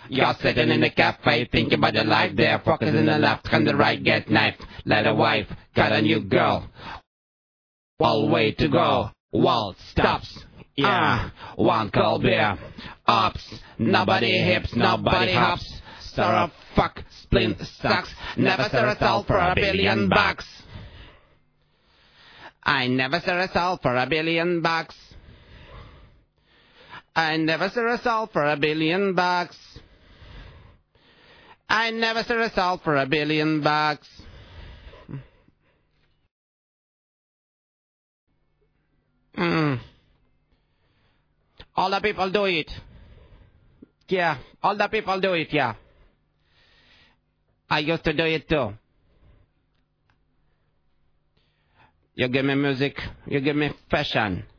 You're sitting in the cafe, thinking about your life there, focusing the left and the right, get knifed. Let a wife, got a new girl. All way to go. World stops. Yeah, one cold beer. Ups, nobody hips, nobody hops. Sorrow, fuck, splint sucks. Never saw a soul for $1 billion. I never saw a soul for $1 billion. I never saw a soul for $1 billion. I never saw a soul for $1 billion. All the people do it. Yeah, all the people do it, yeah. I used to do it too. You give me music, you give me fashion.